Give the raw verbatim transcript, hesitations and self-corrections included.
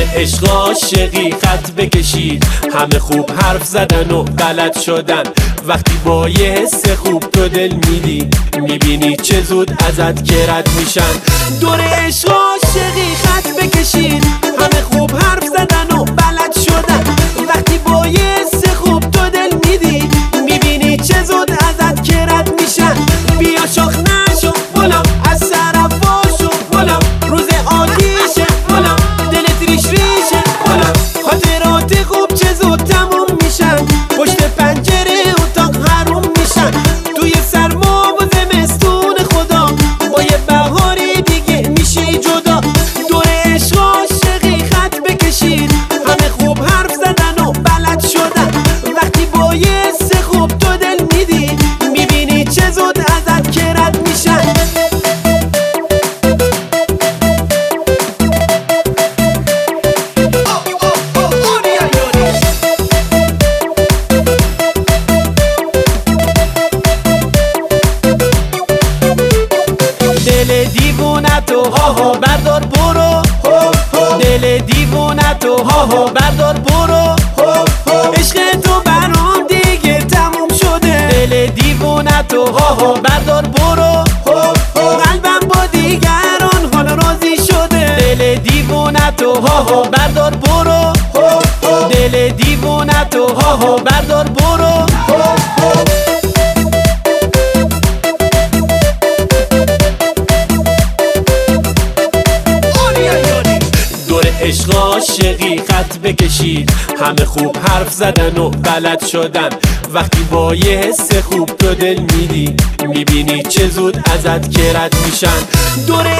عشق عاشقی خط بکشید، همه خوب حرف زدن و بلد شدن. وقتی با یه حس خوب تو دل میدی، میبینی چه زود ازت که رد میشن. دور عشق عاشقی خط بکشید، همه خوب حرف زدن و بلد شدن. وقتی با یه حس خوب تو دل میدی، میبینی چه زود ازت که رد میشن. بیا شاخ نشو بلام، از سرفا شو بلام، روز عادیشه بلام، دلت ریش ریشه بلام. خاطرات خوب چه زود تموم میشن، پشت پنجره اتاق حروم میشن. توی سرما و زمستون خدا، با یه بهاری دیگه میشی جدا. دور عشق عاشقی خط بکشید، همه خوب حرف زدن و بلد شدن. وقتی با یه حس خوب تو دل میدی، میبینی چه زود ازت که رد میشن. دل دیوونه تو ها ها بردار برو، دل دیوونه تو ها ها بردار برو. عشق تو برام دیگه تموم شده، دل دیوونه تو ها ها بردار برو. قلبم با دیگران حال راضی شده، دل دیوونه تو ها ها بردار برو. دل دیوونه تو ها ها بردار برو. عشق عاشقی خط بکشید، همه خوب حرف زدن و بلد شدن. وقتی با یه حس خوب تو دل میدی، میبینی چه زود ازت که رد میشن. دور